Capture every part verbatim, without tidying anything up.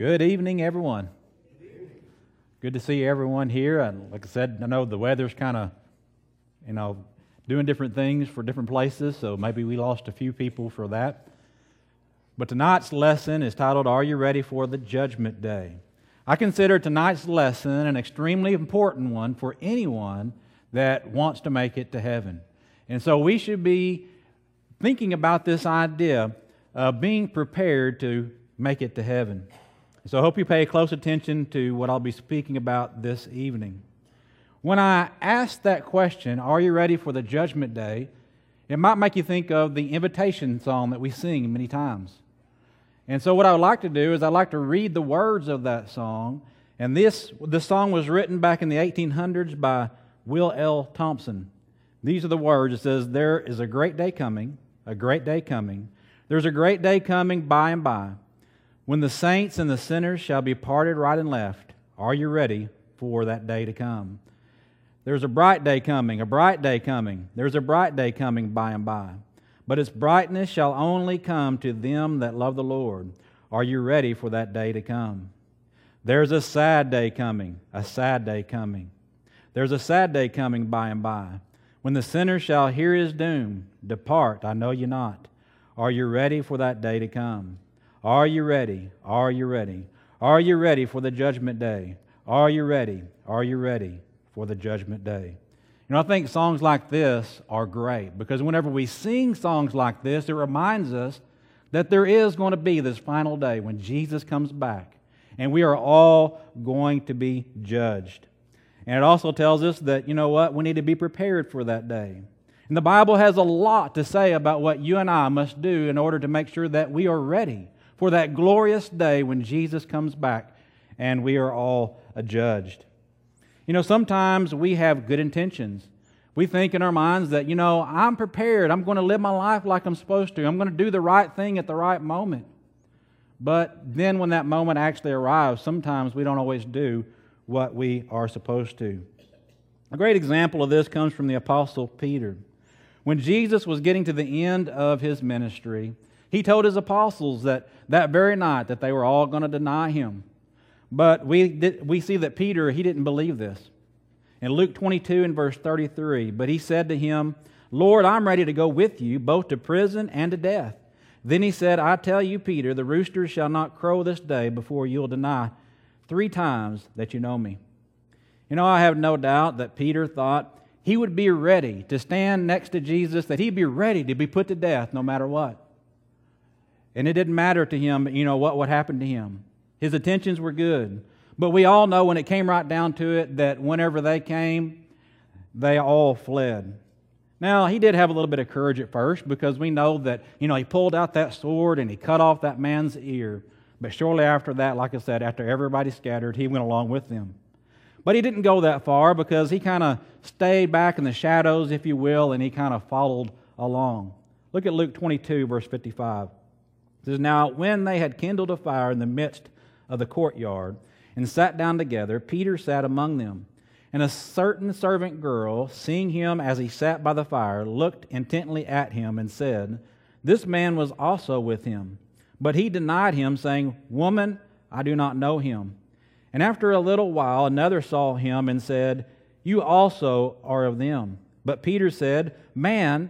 Good evening, everyone. Good to see everyone here. And like I said, I know the weather's kind of, you know, doing different things for different places, so maybe we lost a few people for that. But tonight's lesson is titled, Are You Ready for the Judgment Day? I consider tonight's lesson an extremely important one for anyone that wants to make it to heaven. And so we should be thinking about this idea of being prepared to make it to heaven. So I hope you pay close attention to what I'll be speaking about this evening. When I ask that question, are you ready for the judgment day, it might make you think of the invitation song that we sing many times. And so what I would like to do is I'd like to read the words of that song. And this, this song was written back in the eighteen hundreds by Will L. Thompson. These are the words. It says, there is a great day coming, a great day coming. There's a great day coming by and by, when the saints and the sinners shall be parted right and left. Are you ready for that day to come? There's a bright day coming, a bright day coming. There's a bright day coming by and by. But its brightness shall only come to them that love the Lord. Are you ready for that day to come? There's a sad day coming, a sad day coming. There's a sad day coming by and by, when the sinner shall hear his doom. Depart, I know you not. Are you ready for that day to come? Are you ready? Are you ready? Are you ready for the judgment day? Are you ready? Are you ready for the judgment day? You know, I think songs like this are great because whenever we sing songs like this, it reminds us that there is going to be this final day when Jesus comes back and we are all going to be judged. And it also tells us that, you know what, we need to be prepared for that day. And the Bible has a lot to say about what you and I must do in order to make sure that we are ready for that glorious day when Jesus comes back and we are all judged. You know, sometimes we have good intentions. We think in our minds that, you know, I'm prepared. I'm going to live my life like I'm supposed to. I'm going to do the right thing at the right moment. But then when that moment actually arrives, sometimes we don't always do what we are supposed to. A great example of this comes from the Apostle Peter. When Jesus was getting to the end of his ministry, he told his apostles that that very night that they were all going to deny him. But we did, we see that Peter, he didn't believe this. In Luke twenty-two and verse thirty-three, but he said to him, Lord, I'm ready to go with you, both to prison and to death. Then he said, I tell you, Peter, the rooster shall not crow this day before you'll deny three times that you know me. You know, I have no doubt that Peter thought he would be ready to stand next to Jesus, that he'd be ready to be put to death no matter what. And it didn't matter to him, you know, what would happen to him. His intentions were good. But we all know when it came right down to it that whenever they came, they all fled. Now, he did have a little bit of courage at first because we know that, you know, he pulled out that sword and he cut off that man's ear. But shortly after that, like I said, after everybody scattered, he went along with them. But he didn't go that far because he kind of stayed back in the shadows, if you will, and he kind of followed along. Look at Luke twenty-two, verse fifty-five. It says, Now when they had kindled a fire in the midst of the courtyard and sat down together, Peter sat among them. And a certain servant girl, seeing him as he sat by the fire, looked intently at him and said, This man was also with him. But he denied him, saying, Woman, I do not know him. And after a little while another saw him and said, You also are of them. But Peter said, Man,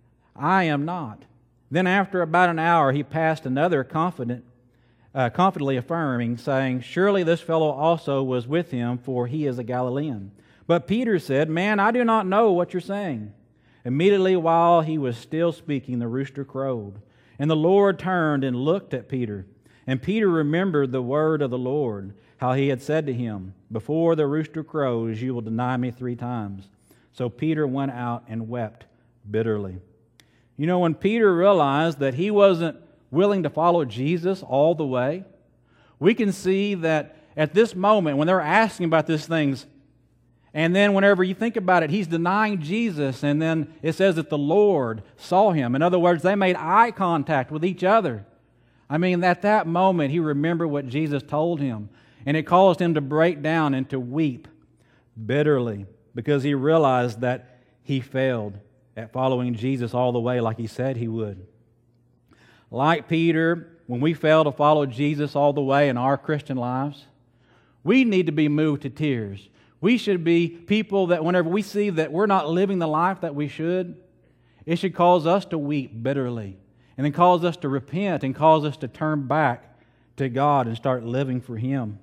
I am not. Then after about an hour he passed another confident, uh, confidently affirming, saying, Surely this fellow also was with him, for he is a Galilean. But Peter said, Man, I do not know what you're saying. Immediately while he was still speaking, the rooster crowed. And the Lord turned and looked at Peter. And Peter remembered the word of the Lord, how he had said to him, Before the rooster crows, you will deny me three times. So Peter went out and wept bitterly. You know, when Peter realized that he wasn't willing to follow Jesus all the way, we can see that at this moment, when they're asking about these things, and then whenever you think about it, he's denying Jesus, and then it says that the Lord saw him. In other words, they made eye contact with each other. I mean, at that moment, he remembered what Jesus told him, and it caused him to break down and to weep bitterly because he realized that he failed at following Jesus all the way like he said he would. Like Peter, when we fail to follow Jesus all the way in our Christian lives, we need to be moved to tears. We should be people that whenever we see that we're not living the life that we should, it should cause us to weep bitterly and then cause us to repent and cause us to turn back to God and start living for Him.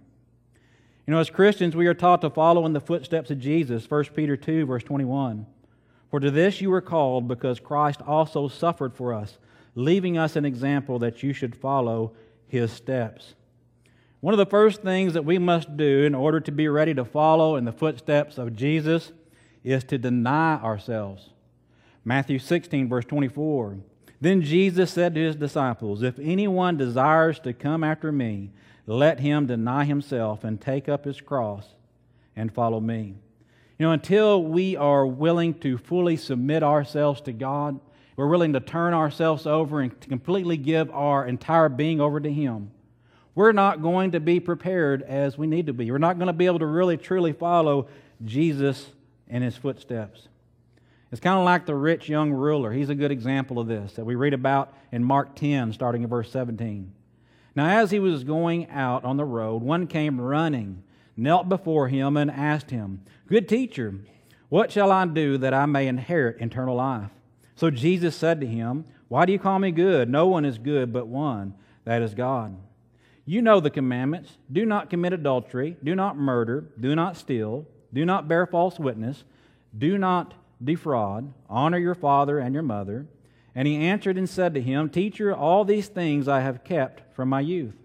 You know, as Christians, we are taught to follow in the footsteps of Jesus, First Peter two, verse twenty-one. For to this you were called, because Christ also suffered for us, leaving us an example that you should follow His steps. One of the first things that we must do in order to be ready to follow in the footsteps of Jesus is to deny ourselves. Matthew sixteen, verse twenty-four. Then Jesus said to His disciples, if anyone desires to come after me, let him deny himself and take up his cross and follow me. You know, until we are willing to fully submit ourselves to God, we're willing to turn ourselves over and to completely give our entire being over to Him, we're not going to be prepared as we need to be. We're not going to be able to really, truly follow Jesus in His footsteps. It's kind of like the rich young ruler. He's a good example of this that we read about in Mark ten, starting in verse seventeen. Now, as he was going out on the road, one came running, knelt before him, and asked him, Good teacher, what shall I do that I may inherit eternal life? So Jesus said to him, Why do you call me good? No one is good but one, that is God. You know the commandments. Do not commit adultery. Do not murder. Do not steal. Do not bear false witness. Do not defraud. Honor your father and your mother. And he answered and said to him, Teacher, all these things I have kept from my youth.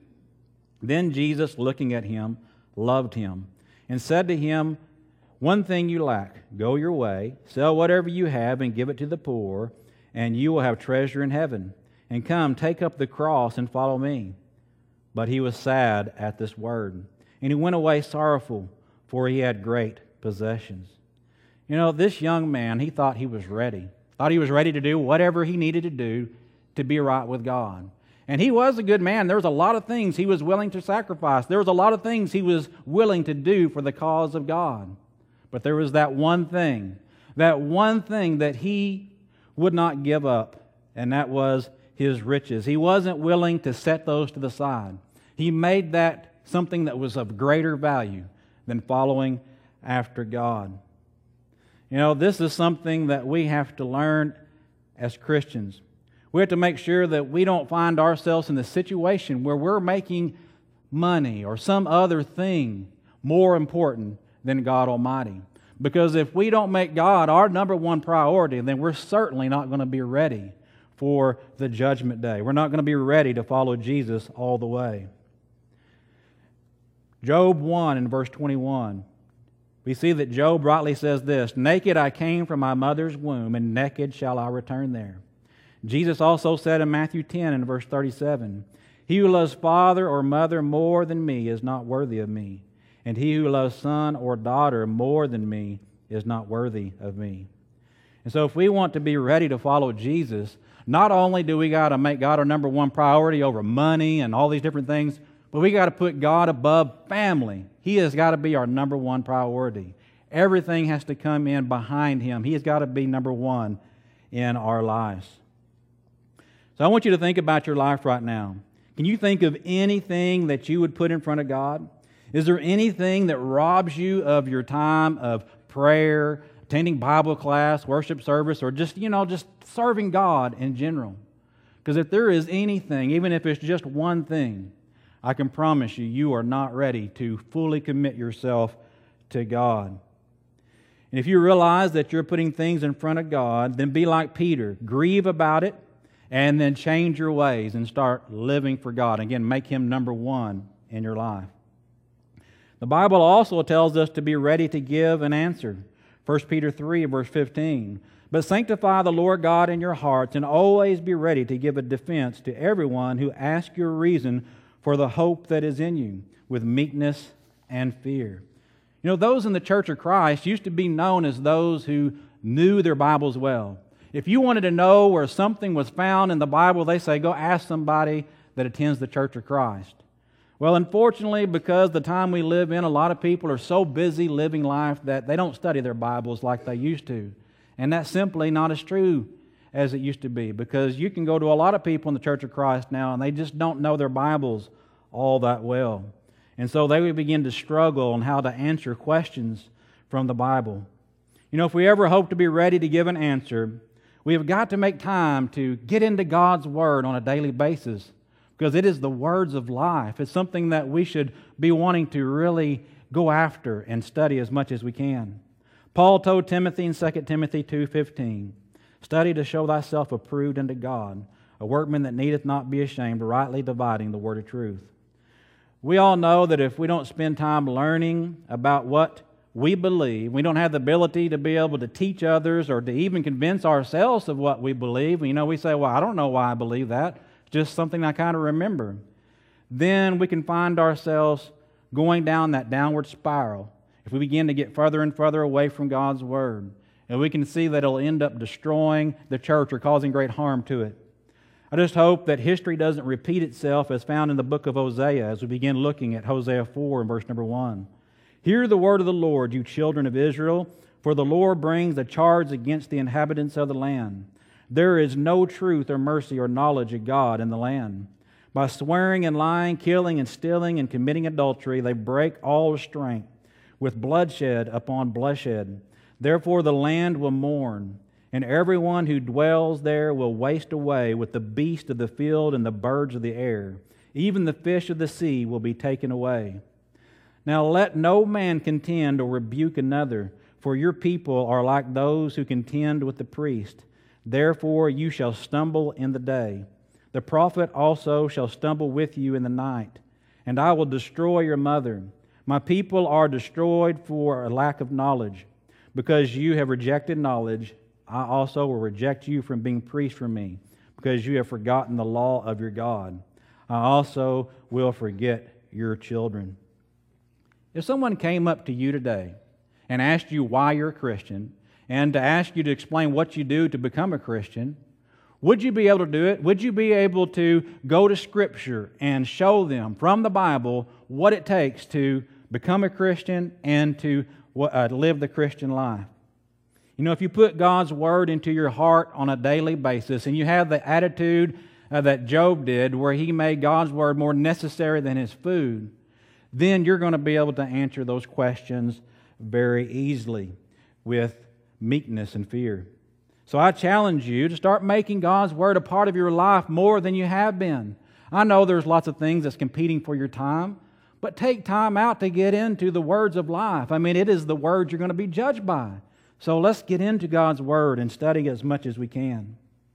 Then Jesus, looking at him, loved him, and said to him, One thing you lack. Go your way, sell whatever you have, and give it to the poor, and you will have treasure in heaven. And come, take up the cross and follow me. But he was sad at this word, and he went away sorrowful, for he had great possessions. You know, this young man, he thought he was ready. Thought he was ready to do whatever he needed to do to be right with God. And he was a good man. There was a lot of things he was willing to sacrifice. There was a lot of things he was willing to do for the cause of God. But there was that one thing, that one thing that he would not give up, and that was his riches. He wasn't willing to set those to the side. He made that something that was of greater value than following after God. You know, this is something that we have to learn as Christians. We have to make sure that we don't find ourselves in the situation where we're making money or some other thing more important than God Almighty. Because if we don't make God our number one priority, then we're certainly not going to be ready for the judgment day. We're not going to be ready to follow Jesus all the way. Job one in verse twenty-one. We see that Job rightly says this, Naked I came from my mother's womb, and naked shall I return there. Jesus also said in Matthew ten and verse thirty-seven, He who loves father or mother more than me is not worthy of me, and he who loves son or daughter more than me is not worthy of me. And so if we want to be ready to follow Jesus, not only do we got to make God our number one priority over money and all these different things, but we got to put God above family. He has got to be our number one priority. Everything has to come in behind Him. He has got to be number one in our lives. So I want you to think about your life right now. Can you think of anything that you would put in front of God? Is there anything that robs you of your time of prayer, attending Bible class, worship service, or just, you know, just serving God in general? Because if there is anything, even if it's just one thing, I can promise you, you are not ready to fully commit yourself to God. And if you realize that you're putting things in front of God, then be like Peter. Grieve about it, and then change your ways and start living for God. Again, make Him number one in your life. The Bible also tells us to be ready to give an answer. First Peter three, verse fifteen. But sanctify the Lord God in your hearts, and always be ready to give a defense to everyone who asks your reason for the hope that is in you, with meekness and fear. You know, those in the Church of Christ used to be known as those who knew their Bibles well. If you wanted to know where something was found in the Bible, they say, go ask somebody that attends the Church of Christ. Well, unfortunately, because the time we live in, a lot of people are so busy living life that they don't study their Bibles like they used to. And that's simply not as true as it used to be, because you can go to a lot of people in the Church of Christ now and they just don't know their Bibles all that well. And so they would begin to struggle on how to answer questions from the Bible. You know, if we ever hope to be ready to give an answer, we have got to make time to get into God's Word on a daily basis, because it is the words of life. It's something that we should be wanting to really go after and study as much as we can. Paul told Timothy in Second Timothy two fifteen, "Study to show thyself approved unto God, a workman that needeth not be ashamed, rightly dividing the word of truth." We all know that if we don't spend time learning about what we believe, we don't have the ability to be able to teach others or to even convince ourselves of what we believe. You know, we say, well, I don't know why I believe that. It's just something I kind of remember. Then we can find ourselves going down that downward spiral if we begin to get further and further away from God's Word. And we can see that it'll end up destroying the church or causing great harm to it. I just hope that history doesn't repeat itself as found in the book of Hosea as we begin looking at Hosea four and verse number one. "Hear the word of the Lord, you children of Israel, for the Lord brings a charge against the inhabitants of the land. There is no truth or mercy or knowledge of God in the land. By swearing and lying, killing and stealing and committing adultery, they break all restraint, with bloodshed upon bloodshed. Therefore the land will mourn, and everyone who dwells there will waste away with the beast of the field and the birds of the air. Even the fish of the sea will be taken away. Now let no man contend or rebuke another, for your people are like those who contend with the priest. Therefore you shall stumble in the day. The prophet also shall stumble with you in the night. And I will destroy your mother. My people are destroyed for a lack of knowledge. Because you have rejected knowledge, I also will reject you from being priest for me, because you have forgotten the law of your God. I also will forget your children." If someone came up to you today and asked you why you're a Christian, and to ask you to explain what you do to become a Christian, would you be able to do it? Would you be able to go to Scripture and show them from the Bible what it takes to become a Christian and to uh, live the Christian life? You know, if you put God's Word into your heart on a daily basis and you have the attitude uh, that Job did, where he made God's Word more necessary than his food, then you're going to be able to answer those questions very easily with meekness and fear. So I challenge you to start making God's Word a part of your life more than you have been. I know there's lots of things that's competing for your time, but take time out to get into the words of life. I mean, it is the Word you're going to be judged by. So let's get into God's Word and study as much as we can.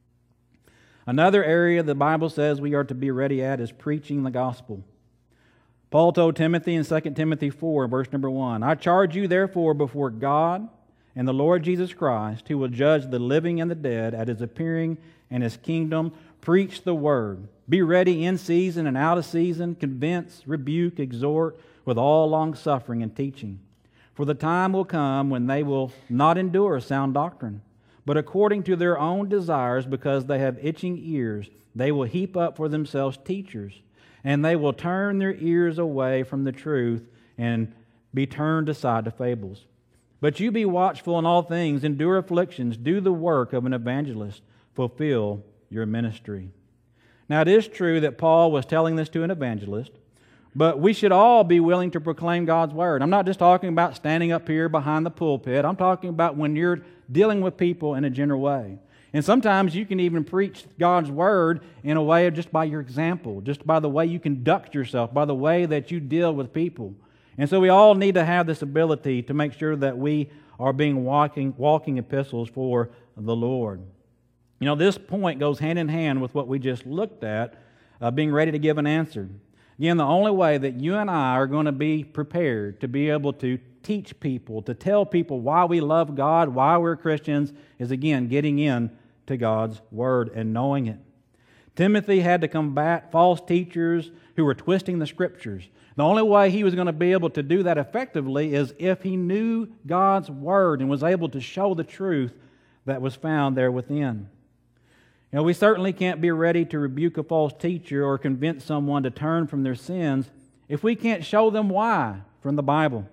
Another area the Bible says we are to be ready at is preaching the gospel. Paul told Timothy in Second Timothy four, verse number one, "I charge you therefore before God and the Lord Jesus Christ, who will judge the living and the dead at His appearing and His kingdom, preach the word. Be ready in season and out of season, convince, rebuke, exhort with all longsuffering and teaching. For the time will come when they will not endure sound doctrine, but according to their own desires, because they have itching ears, they will heap up for themselves teachers, and they will turn their ears away from the truth and be turned aside to fables. But you be watchful in all things, endure afflictions, do the work of an evangelist, fulfill your ministry." Now it is true that Paul was telling this to an evangelist, but we should all be willing to proclaim God's Word. I'm not just talking about standing up here behind the pulpit. I'm talking about when you're dealing with people in a general way. And sometimes you can even preach God's Word in a way of just by your example, just by the way you conduct yourself, by the way that you deal with people. And so we all need to have this ability to make sure that we are being walking, walking epistles for the Lord. You know, this point goes hand in hand with what we just looked at, uh, being ready to give an answer. Again, the only way that you and I are going to be prepared to be able to teach people, to tell people why we love God, why we're Christians, is again getting in to God's Word and knowing it. Timothy had to combat false teachers who were twisting the Scriptures. The only way he was going to be able to do that effectively is if he knew God's Word and was able to show the truth that was found there within. You know, we certainly can't be ready to rebuke a false teacher or convince someone to turn from their sins if we can't show them why from the Bible.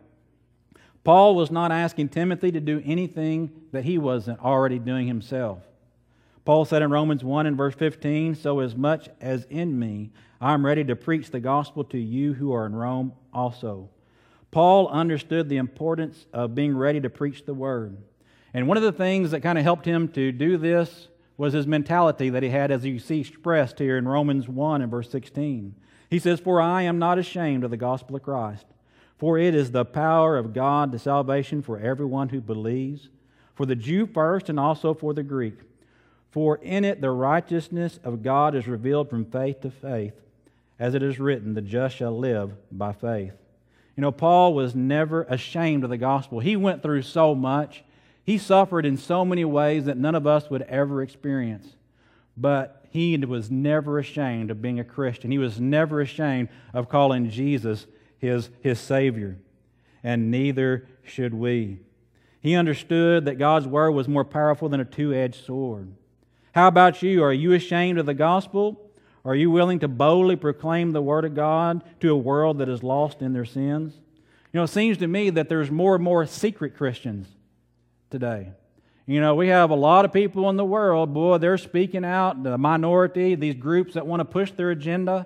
Paul was not asking Timothy to do anything that he wasn't already doing himself. Paul said in Romans one and verse fifteen, "So as much as in me, I am ready to preach the gospel to you who are in Rome also." Paul understood the importance of being ready to preach the word. And one of the things that kind of helped him to do this was his mentality that he had, as you see expressed here in Romans one and verse sixteen. He says, "For I am not ashamed of the gospel of Christ, for it is the power of God to salvation for everyone who believes, for the Jew first and also for the Greek. For in it the righteousness of God is revealed from faith to faith, as it is written, the just shall live by faith." You know, Paul was never ashamed of the gospel. He went through so much. He suffered in so many ways that none of us would ever experience. But he was never ashamed of being a Christian. He was never ashamed of calling Jesus his, his Savior. And neither should we. He understood that God's Word was more powerful than a two-edged sword. How about you? Are you ashamed of the gospel? Are you willing to boldly proclaim the Word of God to a world that is lost in their sins? You know, it seems to me that there's more and more secret Christians today. You know, we have a lot of people in the world, boy, they're speaking out, the minority, these groups that want to push their agenda.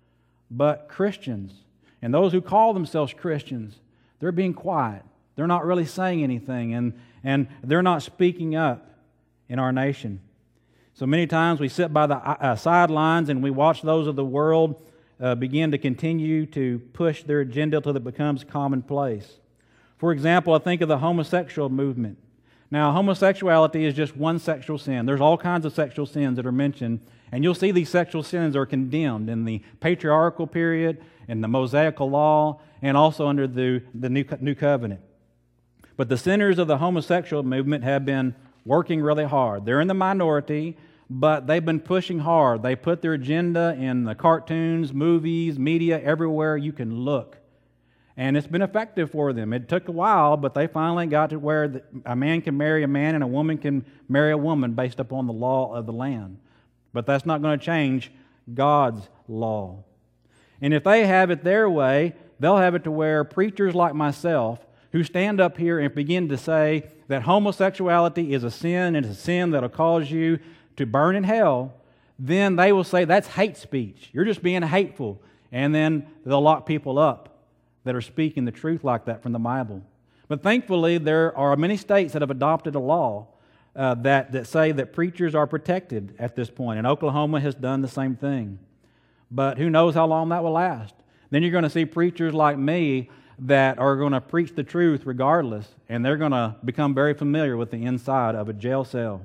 But Christians, and those who call themselves Christians, they're being quiet. They're not really saying anything, and, and they're not speaking up in our nation. So many times we sit by the uh, sidelines and we watch those of the world uh, begin to continue to push their agenda until it becomes commonplace. For example, I think of the homosexual movement. Now, homosexuality is just one sexual sin. There's all kinds of sexual sins that are mentioned, and you'll see these sexual sins are condemned in the patriarchal period, in the Mosaical law, and also under the, the New, New Covenant. But the sinners of the homosexual movement have been working really hard. They're in the minority, but they've been pushing hard. They put their agenda in the cartoons, movies, media, everywhere you can look. And it's been effective for them. It took a while, but they finally got to where a man can marry a man and a woman can marry a woman based upon the law of the land. But that's not going to change God's law. And if they have it their way, they'll have it to where preachers like myself who stand up here and begin to say that homosexuality is a sin and it's a sin that'll cause you to burn in hell, then they will say that's hate speech. You're just being hateful. And then they'll lock people up that are speaking the truth like that from the Bible. But thankfully, there are many states that have adopted a law uh, that, that say that preachers are protected at this point. And Oklahoma has done the same thing. But who knows how long that will last. Then you're going to see preachers like me that are going to preach the truth regardless, and they're going to become very familiar with the inside of a jail cell.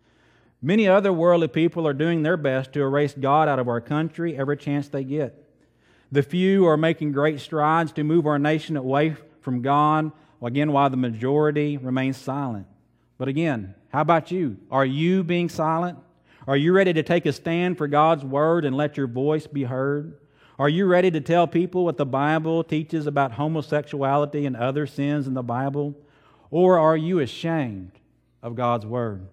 Many other worldly people are doing their best to erase God out of our country every chance they get. The few are making great strides to move our nation away from God, again, while the majority remains silent. But again, how about you? Are you being silent? Are you ready to take a stand for God's Word and let your voice be heard? Are you ready to tell people what the Bible teaches about homosexuality and other sins in the Bible? Or are you ashamed of God's Word?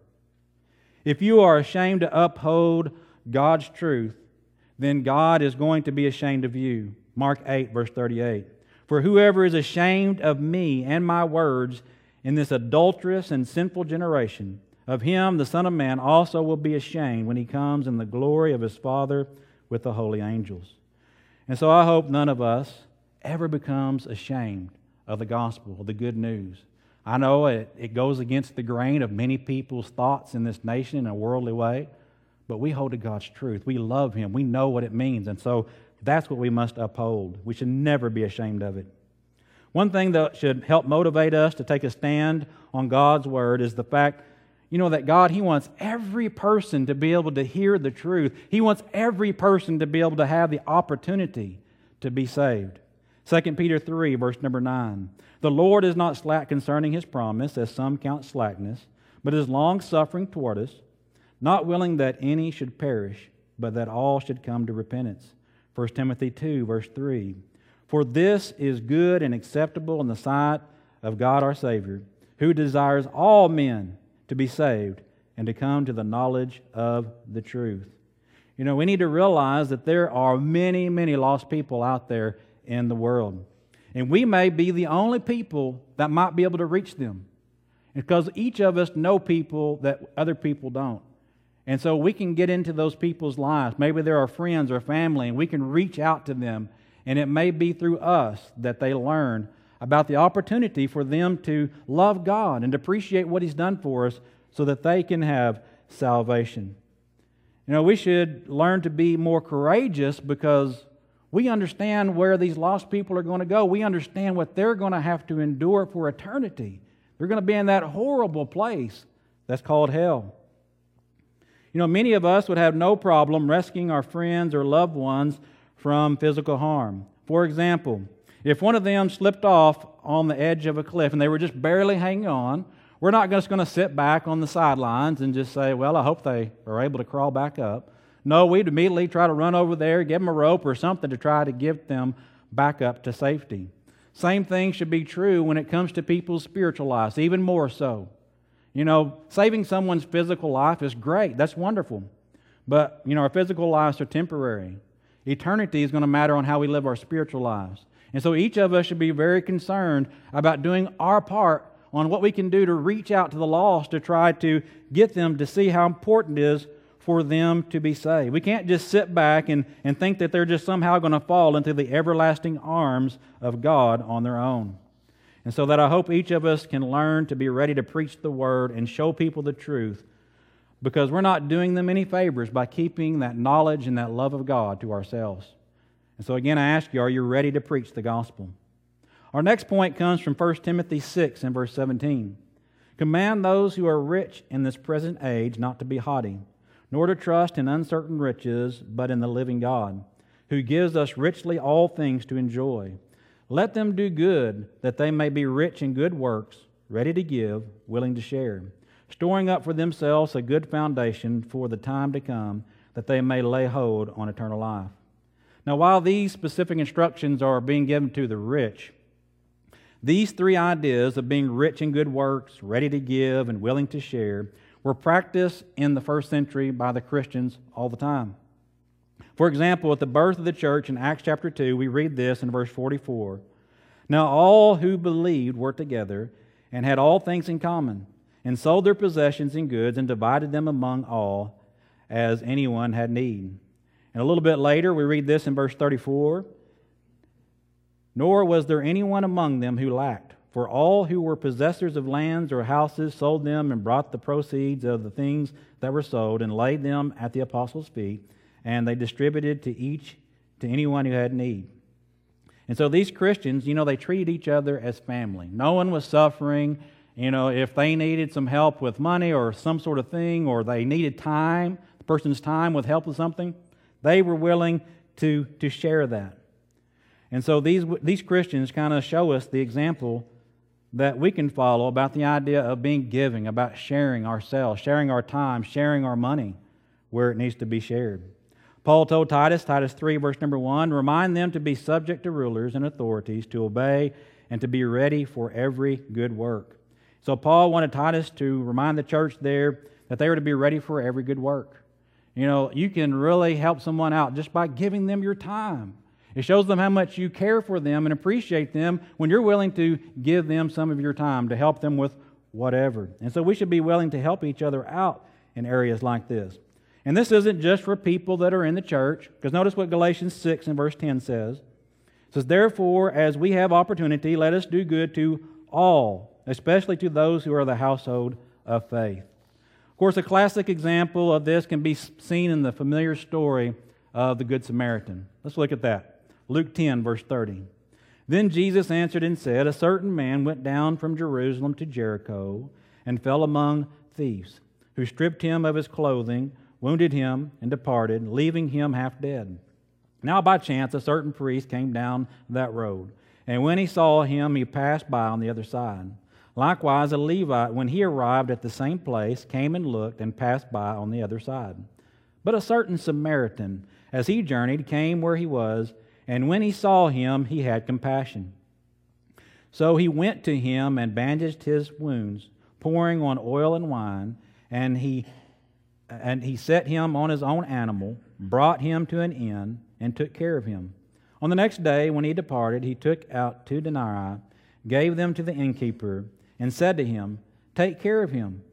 If you are ashamed to uphold God's truth, then God is going to be ashamed of you. Mark eight, verse thirty-eight. For whoever is ashamed of me and my words in this adulterous and sinful generation, of him the Son of Man also will be ashamed when he comes in the glory of his Father with the holy angels. And so I hope none of us ever becomes ashamed of the gospel, of the good news. I know it, it goes against the grain of many people's thoughts in this nation in a worldly way, but we hold to God's truth. We love Him. We know what it means. And so that's what we must uphold. We should never be ashamed of it. One thing that should help motivate us to take a stand on God's Word is the fact, you know, that God, He wants every person to be able to hear the truth. He wants every person to be able to have the opportunity to be saved. Second Peter three, verse number nine. The Lord is not slack concerning His promise, as some count slackness, but is long-suffering toward us, not willing that any should perish, but that all should come to repentance. First Timothy two, verse three. For this is good and acceptable in the sight of God our Savior, who desires all men to be saved and to come to the knowledge of the truth. You know, we need to realize that there are many, many lost people out there in the world. And we may be the only people that might be able to reach them. Because each of us know people that other people don't. And so we can get into those people's lives. Maybe they're our friends or family, and we can reach out to them. And it may be through us that they learn about the opportunity for them to love God and to appreciate what He's done for us so that they can have salvation. You know, we should learn to be more courageous because we understand where these lost people are going to go. We understand what they're going to have to endure for eternity. They're going to be in that horrible place that's called hell. You know, many of us would have no problem rescuing our friends or loved ones from physical harm. For example, if one of them slipped off on the edge of a cliff and they were just barely hanging on, we're not just going to sit back on the sidelines and just say, well, I hope they are able to crawl back up. No, we'd immediately try to run over there, give them a rope or something to try to get them back up to safety. Same thing should be true when it comes to people's spiritual lives, even more so. You know, saving someone's physical life is great. That's wonderful. But, you know, our physical lives are temporary. Eternity is going to matter on how we live our spiritual lives. And so each of us should be very concerned about doing our part on what we can do to reach out to the lost to try to get them to see how important it is for them to be saved. We can't just sit back and, and think that they're just somehow going to fall into the everlasting arms of God on their own. And so that I hope each of us can learn to be ready to preach the Word and show people the truth, because we're not doing them any favors by keeping that knowledge and that love of God to ourselves. And so again, I ask you, are you ready to preach the gospel? Our next point comes from First Timothy six and verse seventeen. Command those who are rich in this present age not to be haughty, nor to trust in uncertain riches, but in the living God, who gives us richly all things to enjoy. Let them do good, that they may be rich in good works, ready to give, willing to share, storing up for themselves a good foundation for the time to come, that they may lay hold on eternal life. Now, while these specific instructions are being given to the rich, these three ideas of being rich in good works, ready to give, and willing to share were practiced in the first century by the Christians all the time. For example, at the birth of the church in Acts chapter two, we read this in verse forty-four. Now all who believed were together and had all things in common, and sold their possessions and goods and divided them among all as anyone had need. And a little bit later, we read this in verse thirty-four. Nor was there anyone among them who lacked, for all who were possessors of lands or houses sold them and brought the proceeds of the things that were sold and laid them at the apostles' feet, and they distributed to each, to anyone who had need. And so these Christians, you know, they treated each other as family. No one was suffering. You know, if they needed some help with money or some sort of thing, or they needed time, the person's time with help with something, they were willing to, to share that. And so these, these Christians kind of show us the example that we can follow about the idea of being giving, about sharing ourselves, sharing our time, sharing our money where it needs to be shared. Paul told Titus, Titus three, verse number one, remind them to be subject to rulers and authorities, to obey, and to be ready for every good work. So Paul wanted Titus to remind the church there that they were to be ready for every good work. You know, you can really help someone out just by giving them your time. It shows them how much you care for them and appreciate them when you're willing to give them some of your time to help them with whatever. And so we should be willing to help each other out in areas like this. And this isn't just for people that are in the church, because notice what Galatians six and verse ten says. It says, therefore, as we have opportunity, let us do good to all, especially to those who are the household of faith. Of course, a classic example of this can be seen in the familiar story of the Good Samaritan. Let's look at that. Luke ten, verse thirty. Then Jesus answered and said, a certain man went down from Jerusalem to Jericho and fell among thieves, who stripped him of his clothing, wounded him, and departed, leaving him half dead. Now by chance a certain priest came down that road, and when he saw him, he passed by on the other side. Likewise a Levite, when he arrived at the same place, came and looked and passed by on the other side. But a certain Samaritan, as he journeyed, came where he was, and when he saw him, he had compassion. So he went to him and bandaged his wounds, pouring on oil and wine, and he and he set him on his own animal, brought him to an inn, and took care of him. On the next day, when he departed, he took out two denarii, gave them to the innkeeper, and said to him, take care of him,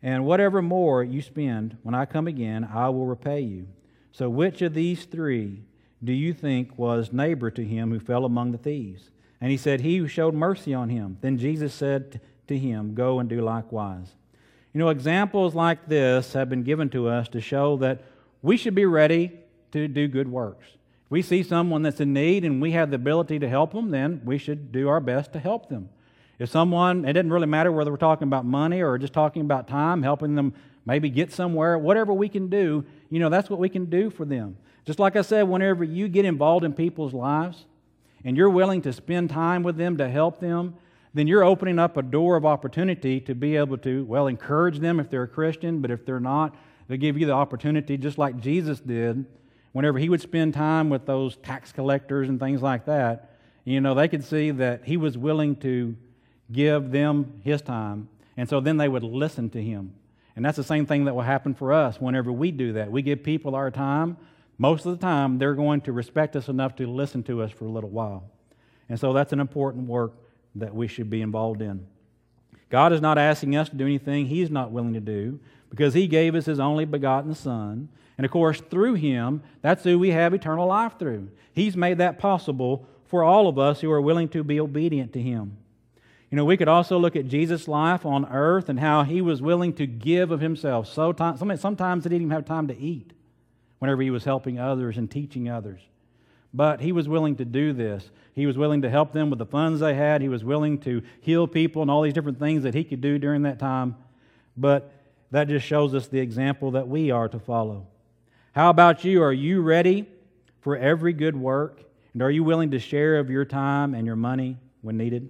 and whatever more you spend, when I come again, I will repay you. So which of these three do you think was neighbor to him who fell among the thieves? And he said, he who showed mercy on him. Then Jesus said to him, go and do likewise. You know, examples like this have been given to us to show that we should be ready to do good works. If we see someone that's in need and we have the ability to help them, then we should do our best to help them. If someone, it doesn't really matter whether we're talking about money or just talking about time, helping them maybe get somewhere, whatever we can do, you know, that's what we can do for them. Just like I said, whenever you get involved in people's lives and you're willing to spend time with them to help them, then you're opening up a door of opportunity to be able to, well, encourage them if they're a Christian, but if they're not, they give you the opportunity, just like Jesus did, whenever he would spend time with those tax collectors and things like that, you know, they could see that he was willing to give them his time, and so then they would listen to him. And that's the same thing that will happen for us whenever we do that. We give people our time. Most of the time, they're going to respect us enough to listen to us for a little while. And so that's an important work that we should be involved in. God is not asking us to do anything He's not willing to do, because He gave us His only begotten Son. And of course, through Him, that's who we have eternal life through. He's made that possible for all of us who are willing to be obedient to Him. You know, we could also look at Jesus' life on earth and how He was willing to give of Himself. So time, sometimes He didn't even have time to eat whenever He was helping others and teaching others. But He was willing to do this. He was willing to help them with the funds they had. He was willing to heal people and all these different things that He could do during that time. But that just shows us the example that we are to follow. How about you? Are you ready for every good work? And are you willing to share of your time and your money when needed?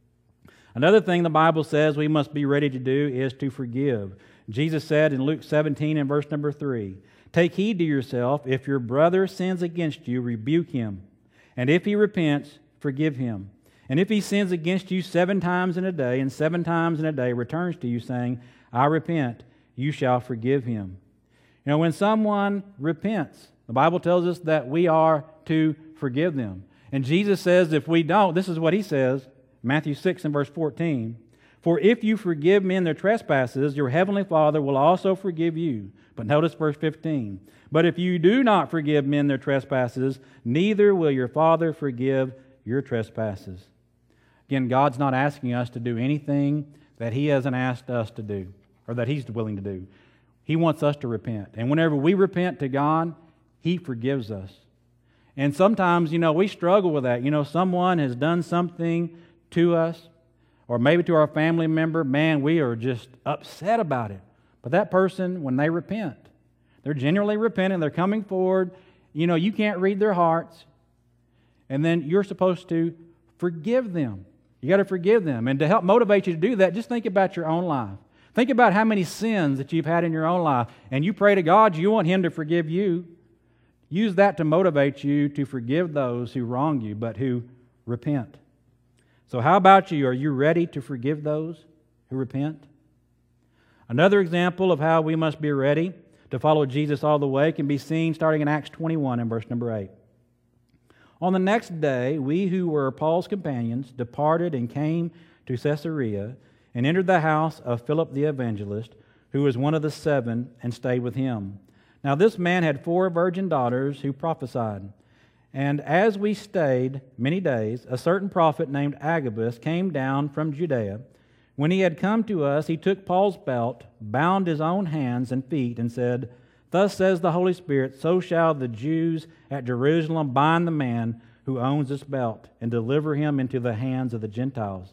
Another thing the Bible says we must be ready to do is to forgive. Jesus said in Luke seventeen and verse number three, take heed to yourself. If your brother sins against you, rebuke him. And if he repents, forgive him. And if he sins against you seven times in a day, and seven times in a day returns to you saying, I repent, you shall forgive him. You know, when someone repents, the Bible tells us that we are to forgive them. And Jesus says if we don't, this is what He says, Matthew six and verse fourteen, for if you forgive men their trespasses, your heavenly Father will also forgive you. But notice verse fifteen, but if you do not forgive men their trespasses, neither will your Father forgive your trespasses. Again, God's not asking us to do anything that He hasn't asked us to do, or that He's willing to do. He wants us to repent. And whenever we repent to God, He forgives us. And sometimes, you know, we struggle with that. You know, someone has done something to us, or maybe to our family member, man, we are just upset about it. But that person, when they repent, they're genuinely repenting, they're coming forward, you know, you can't read their hearts, and then you're supposed to forgive them. You got to forgive them. And to help motivate you to do that, just think about your own life. Think about how many sins that you've had in your own life, and you pray to God, you want Him to forgive you. Use that to motivate you to forgive those who wrong you, but who repent. So how about you? Are you ready to forgive those who repent? Another example of how we must be ready to follow Jesus all the way can be seen starting in Acts twenty-one and verse number eight. On the next day, we who were Paul's companions departed and came to Caesarea and entered the house of Philip the evangelist, who was one of the seven, and stayed with him. Now this man had four virgin daughters who prophesied. And as we stayed many days, a certain prophet named Agabus came down from Judea. When he had come to us, he took Paul's belt, bound his own hands and feet, and said, Thus says the Holy Spirit, so shall the Jews at Jerusalem bind the man who owns this belt, and deliver him into the hands of the Gentiles.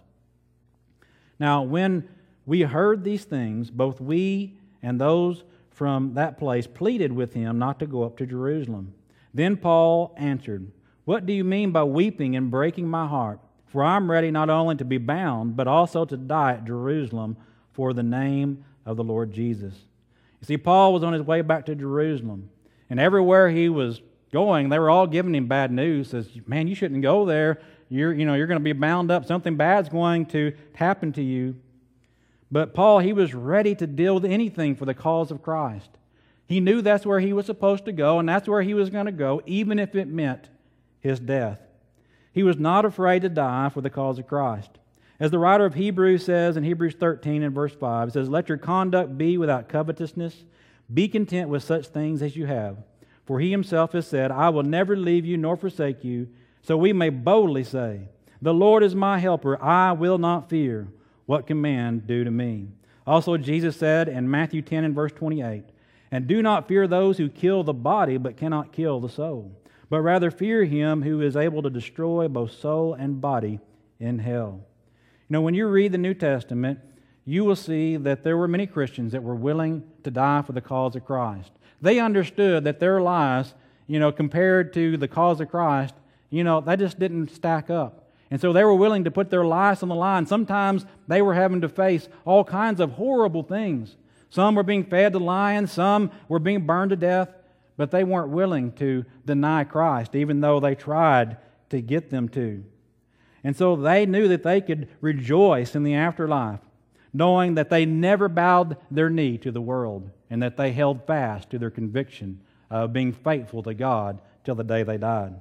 Now when we heard these things, both we and those from that place pleaded with him not to go up to Jerusalem. Then Paul answered, What do you mean by weeping and breaking my heart? For I am ready not only to be bound, but also to die at Jerusalem for the name of the Lord Jesus. You see, Paul was on his way back to Jerusalem, and everywhere he was going, they were all giving him bad news. Says, man, you shouldn't go there. You're, you know, you're going to be bound up. Something bad's going to happen to you. But Paul, he was ready to deal with anything for the cause of Christ. He knew that's where he was supposed to go, and that's where he was going to go, even if it meant his death. He was not afraid to die for the cause of Christ. As the writer of Hebrews says in Hebrews thirteen and verse five, it says, "Let your conduct be without covetousness. Be content with such things as you have. For he himself has said, I will never leave you nor forsake you. So we may boldly say, the Lord is my helper. I will not fear. What can man do to me?" Also Jesus said in Matthew ten and verse twenty-eight, "And do not fear those who kill the body, but cannot kill the soul. But rather fear him who is able to destroy both soul and body in hell." You know, when you read the New Testament, you will see that there were many Christians that were willing to die for the cause of Christ. They understood that their lives, you know, compared to the cause of Christ, you know, they just didn't stack up. And so they were willing to put their lives on the line. Sometimes they were having to face all kinds of horrible things. Some were being fed to lions, some were being burned to death, but they weren't willing to deny Christ, even though they tried to get them to. And so they knew that they could rejoice in the afterlife, knowing that they never bowed their knee to the world and that they held fast to their conviction of being faithful to God till the day they died.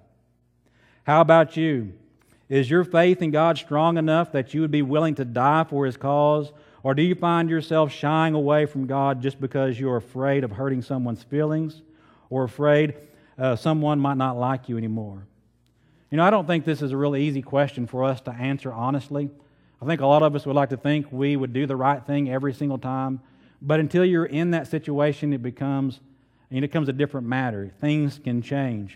How about you? Is your faith in God strong enough that you would be willing to die for His cause? Or do you find yourself shying away from God just because you're afraid of hurting someone's feelings or afraid uh, someone might not like you anymore? You know, I don't think this is a really easy question for us to answer honestly. I think a lot of us would like to think we would do the right thing every single time, but until you're in that situation, it becomes, it becomes a different matter. Things can change.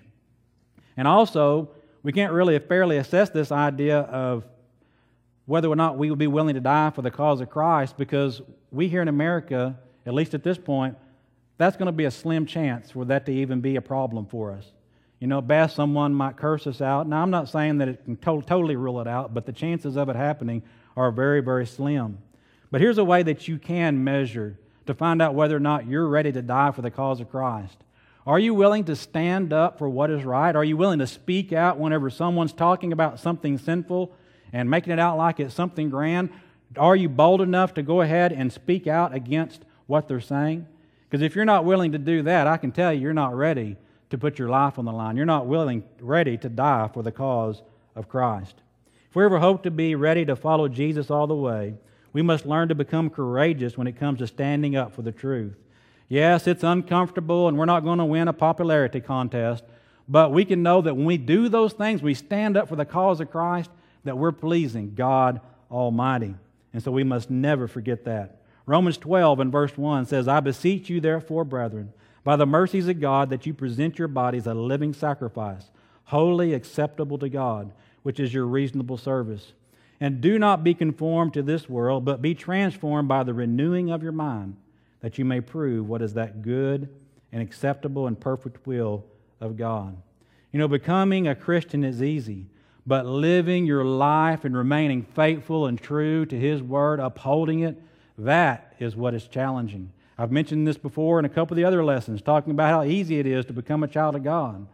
And also, we can't really fairly assess this idea of whether or not we would be willing to die for the cause of Christ, because we here in America, at least at this point, that's going to be a slim chance for that to even be a problem for us. You know, at best, someone might curse us out. Now, I'm not saying that it can to- totally rule it out, but the chances of it happening are very, very slim. But here's a way that you can measure to find out whether or not you're ready to die for the cause of Christ. Are you willing to stand up for what is right? Are you willing to speak out whenever someone's talking about something sinful and making it out like it's something grand? Are you bold enough to go ahead and speak out against what they're saying? Because if you're not willing to do that, I can tell you you're not ready to put your life on the line. You're not willing, ready to die for the cause of Christ. If we ever hope to be ready to follow Jesus all the way, we must learn to become courageous when it comes to standing up for the truth. Yes, it's uncomfortable and we're not going to win a popularity contest, but we can know that when we do those things, we stand up for the cause of Christ, that we're pleasing God Almighty. And so we must never forget that. Romans twelve and verse one says, "I beseech you therefore, brethren, by the mercies of God, that you present your bodies a living sacrifice, wholly acceptable to God, which is your reasonable service. And do not be conformed to this world, but be transformed by the renewing of your mind, that you may prove what is that good and acceptable and perfect will of God." You know, becoming a Christian is easy, but living your life and remaining faithful and true to His Word, upholding it, that is what is challenging. I've mentioned this before in a couple of the other lessons, talking about how easy it is to become a child of God.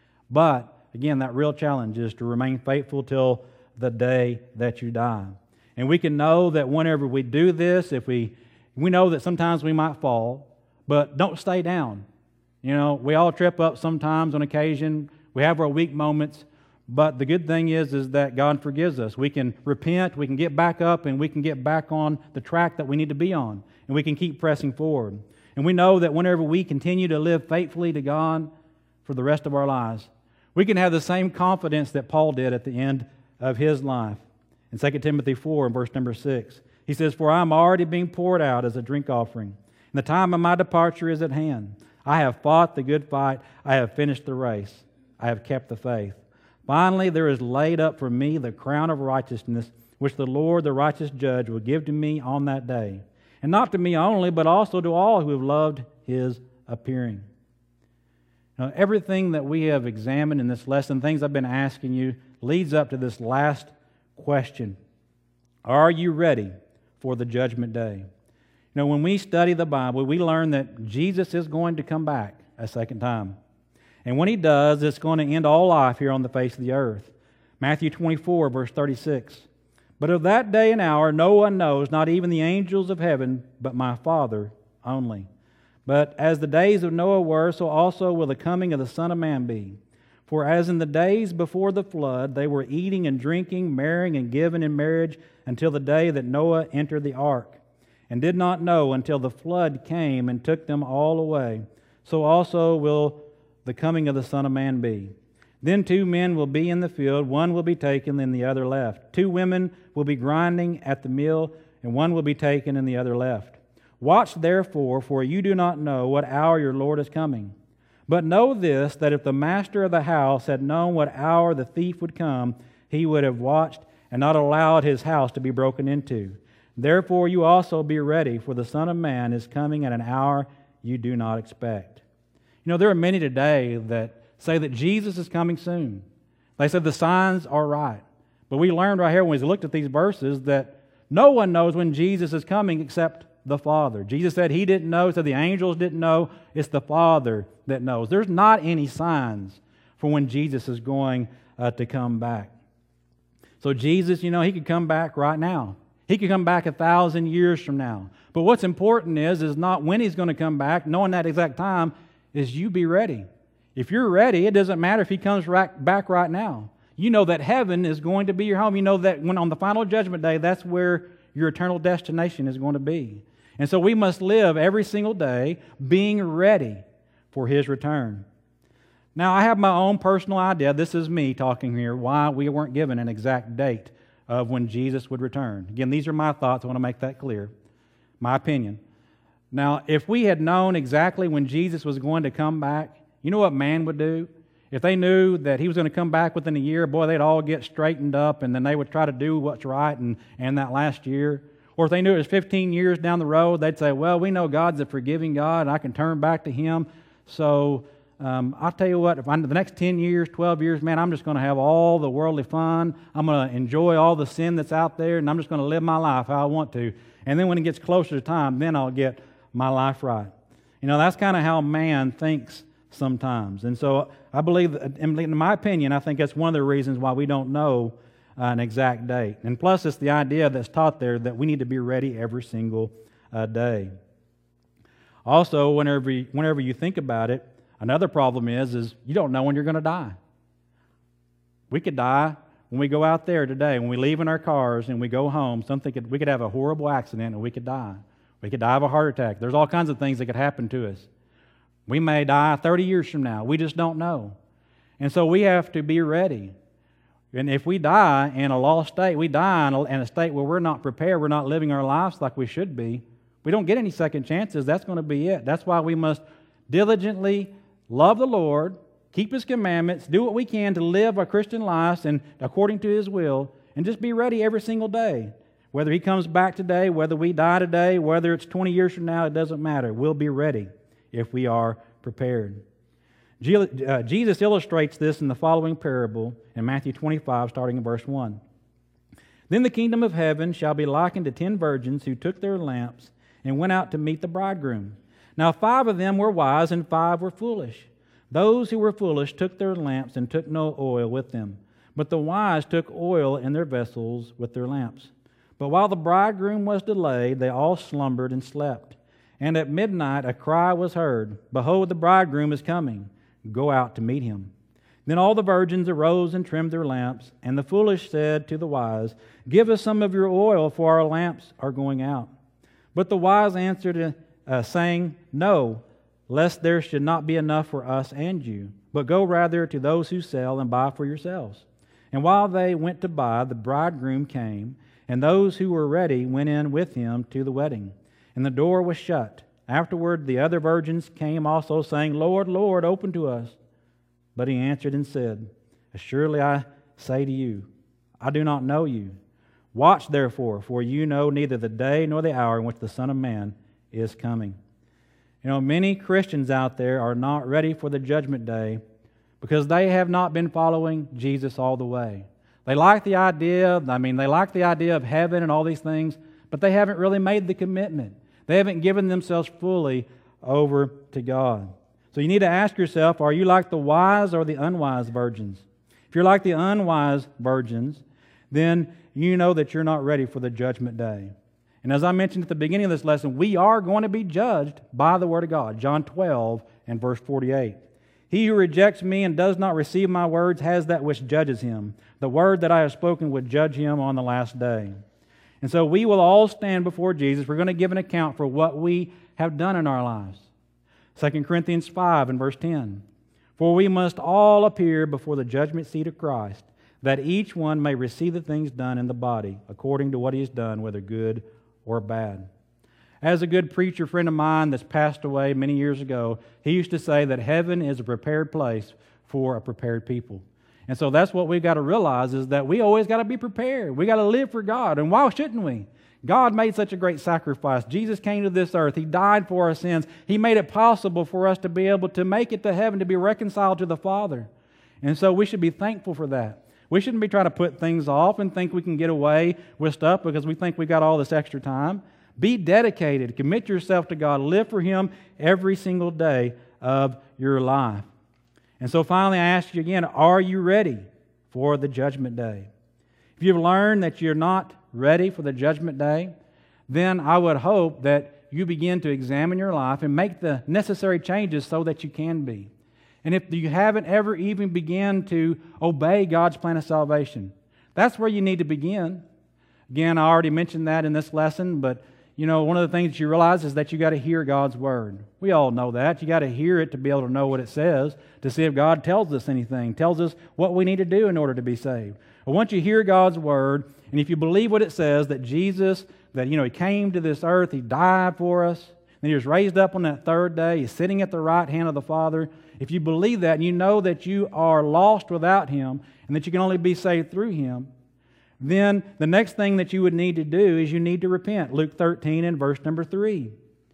But, again, that real challenge is to remain faithful till the day that you die. And we can know that whenever we do this, if we, we know that sometimes we might fall, but don't stay down. You know, we all trip up sometimes on occasion. We have our weak moments. But the good thing is, is that God forgives us. We can repent, we can get back up, and we can get back on the track that we need to be on. And we can keep pressing forward. And we know that whenever we continue to live faithfully to God for the rest of our lives, we can have the same confidence that Paul did at the end of his life. In Second Timothy four, verse number six, he says, "For I am already being poured out as a drink offering, and the time of my departure is at hand. I have fought the good fight, I have finished the race, I have kept the faith. Finally, there is laid up for me the crown of righteousness, which the Lord, the righteous judge, will give to me on that day. And not to me only, but also to all who have loved His appearing." Now, everything that we have examined in this lesson, things I've been asking you, leads up to this last question. Are you ready for the judgment day? You know, when we study the Bible, we learn that Jesus is going to come back a second time. And when He does, it's going to end all life here on the face of the earth. Matthew twenty-four, verse thirty-six. "But of that day and hour no one knows, not even the angels of heaven, but my Father only. But as the days of Noah were, so also will the coming of the Son of Man be. For as in the days before the flood, they were eating and drinking, marrying and giving in marriage until the day that Noah entered the ark, and did not know until the flood came and took them all away. So also will the coming of the Son of Man be. Then two men will be in the field, one will be taken and the other left. Two women will be grinding at the mill, and one will be taken and the other left. Watch therefore, for you do not know what hour your Lord is coming. But know this, that if the master of the house had known what hour the thief would come, he would have watched and not allowed his house to be broken into. Therefore you also be ready, for the Son of Man is coming at an hour you do not expect. You know, there are many today that say that Jesus is coming soon. They said the signs are right. But we learned right here when we looked at these verses that no one knows when Jesus is coming except the Father. Jesus said He didn't know, said the angels didn't know. It's the Father that knows. There's not any signs for when Jesus is going uh, to come back. So Jesus, you know, He could come back right now. He could come back a thousand years from now. But what's important is, is not when He's going to come back, knowing that exact time, is you be ready. If you're ready, it doesn't matter if He comes right back right now. You know that heaven is going to be your home. You know that when on the final judgment day, that's where your eternal destination is going to be. And so we must live every single day being ready for His return. Now, I have my own personal idea. This is me talking here, why we weren't given an exact date of when Jesus would return. Again, these are my thoughts. I want to make that clear. My opinion. Now, if we had known exactly when Jesus was going to come back, you know what man would do? If they knew that He was going to come back within a year, boy, they'd all get straightened up, and then they would try to do what's right in, in that last year. Or if they knew it was fifteen years down the road, they'd say, well, we know God's a forgiving God, and I can turn back to Him. So um, I'll tell you what, if I, the next ten years, twelve years, man, I'm just going to have all the worldly fun. I'm going to enjoy all the sin that's out there, and I'm just going to live my life how I want to. And then when it gets closer to time, then I'll get my life right. You know, that's kind of how man thinks sometimes. And so I believe, that, in my opinion, I think that's one of the reasons why we don't know uh, an exact date. And plus, it's the idea that's taught there that we need to be ready every single uh, day. Also, whenever you, whenever you think about it, another problem is, is you don't know when you're going to die. We could die when we go out there today, when we leave in our cars and we go home. Something could, we could have a horrible accident and we could die. We could die of a heart attack. There's all kinds of things that could happen to us. We may die thirty years from now. We just don't know. And so we have to be ready. And if we die in a lost state, we die in a, in a state where we're not prepared, we're not living our lives like we should be, we don't get any second chances. That's going to be it. That's why we must diligently love the Lord, keep His commandments, do what we can to live our Christian lives and according to His will, and just be ready every single day. Whether He comes back today, whether we die today, whether it's twenty years from now, it doesn't matter. We'll be ready if we are prepared. Jesus illustrates this in the following parable in Matthew twenty-five, starting in verse one. Then the kingdom of heaven shall be likened to ten virgins who took their lamps and went out to meet the bridegroom. Now five of them were wise and five were foolish. Those who were foolish took their lamps and took no oil with them. But the wise took oil in their vessels with their lamps. But while the bridegroom was delayed, they all slumbered and slept. And at midnight a cry was heard, Behold, the bridegroom is coming. Go out to meet him. Then all the virgins arose and trimmed their lamps. And the foolish said to the wise, Give us some of your oil, for our lamps are going out. But the wise answered, uh, saying, No, lest there should not be enough for us and you. But go rather to those who sell and buy for yourselves. And while they went to buy, the bridegroom came, and those who were ready went in with him to the wedding. And the door was shut. Afterward the other virgins came also, saying, Lord, Lord, open to us. But he answered and said, Assuredly I say to you, I do not know you. Watch therefore, for you know neither the day nor the hour in which the Son of Man is coming. You know, many Christians out there are not ready for the judgment day because they have not been following Jesus all the way. They like the idea, I mean, they like the idea of heaven and all these things, but they haven't really made the commitment. They haven't given themselves fully over to God. So you need to ask yourself, are you like the wise or the unwise virgins? If you're like the unwise virgins, then you know that you're not ready for the judgment day. And as I mentioned at the beginning of this lesson, we are going to be judged by the Word of God. John twelve and verse forty-eight. He who rejects me and does not receive my words has that which judges him. The word that I have spoken would judge him on the last day. And so we will all stand before Jesus. We're going to give an account for what we have done in our lives. Second Corinthians five and verse ten. For we must all appear before the judgment seat of Christ, that each one may receive the things done in the body, according to what he has done, whether good or bad. As a good preacher friend of mine that's passed away many years ago, he used to say that heaven is a prepared place for a prepared people. And so that's what we've got to realize, is that we always got to be prepared. We got to live for God. And why shouldn't we? God made such a great sacrifice. Jesus came to this earth. He died for our sins. He made it possible for us to be able to make it to heaven, to be reconciled to the Father. And so we should be thankful for that. We shouldn't be trying to put things off and think we can get away with stuff because we think we got all this extra time. Be dedicated. Commit yourself to God. Live for Him every single day of your life. And so finally I ask you again, are you ready for the judgment day? If you've learned that you're not ready for the judgment day, then I would hope that you begin to examine your life and make the necessary changes so that you can be. And if you haven't ever even begun to obey God's plan of salvation, that's where you need to begin. Again, I already mentioned that in this lesson, but you know, one of the things that you realize is that you got to hear God's Word. We all know that. You got to hear it to be able to know what it says, to see if God tells us anything, tells us what we need to do in order to be saved. But once you hear God's Word, and if you believe what it says, that Jesus, that, you know, He came to this earth, He died for us, then He was raised up on that third day, He's sitting at the right hand of the Father. If you believe that, and you know that you are lost without Him, and that you can only be saved through Him, then the next thing that you would need to do is you need to repent. Luke thirteen and verse number three.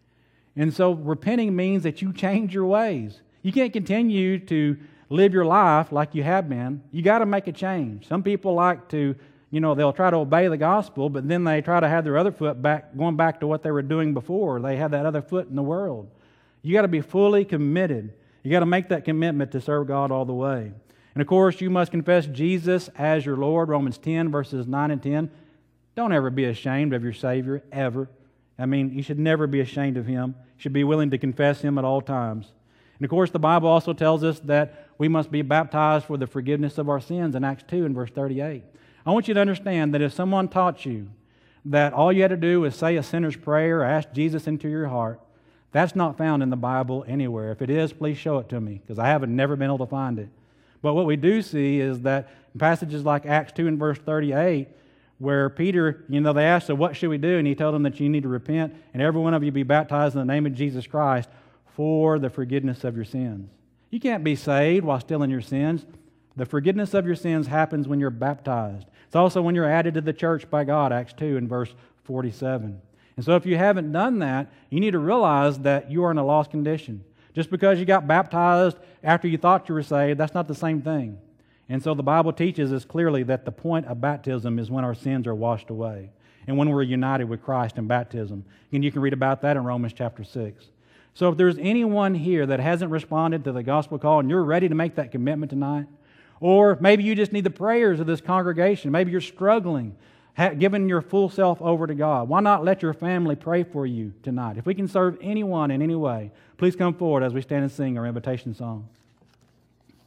And so repenting means that you change your ways. You can't continue to live your life like you have been. You got to make a change. Some people like to, you know, they'll try to obey the gospel, but then they try to have their other foot back, going back to what they were doing before. They have that other foot in the world. You got to be fully committed. You got to make that commitment to serve God all the way. And of course, you must confess Jesus as your Lord, Romans ten, verses nine and ten. Don't ever be ashamed of your Savior, ever. I mean, you should never be ashamed of Him. You should be willing to confess Him at all times. And of course, the Bible also tells us that we must be baptized for the forgiveness of our sins in Acts two and verse thirty-eight. I want you to understand that if someone taught you that all you had to do was say a sinner's prayer or ask Jesus into your heart, that's not found in the Bible anywhere. If it is, please show it to me, because I haven't never been able to find it. But what we do see is that in passages like Acts two and verse thirty-eight, where Peter, you know, they asked, so what should we do? And he told them that you need to repent, and every one of you be baptized in the name of Jesus Christ for the forgiveness of your sins. You can't be saved while still in your sins. The forgiveness of your sins happens when you're baptized. It's also when you're added to the church by God, Acts two and verse forty-seven. And so if you haven't done that, you need to realize that you are in a lost condition. Just because you got baptized after you thought you were saved, that's not the same thing. And so the Bible teaches us clearly that the point of baptism is when our sins are washed away and when we're united with Christ in baptism. And you can read about that in Romans chapter six. So if there's anyone here that hasn't responded to the gospel call and you're ready to make that commitment tonight, or maybe you just need the prayers of this congregation, maybe you're struggling, giving your full self over to God, why not let your family pray for you tonight? If we can serve anyone in any way, please come forward as we stand and sing our invitation song.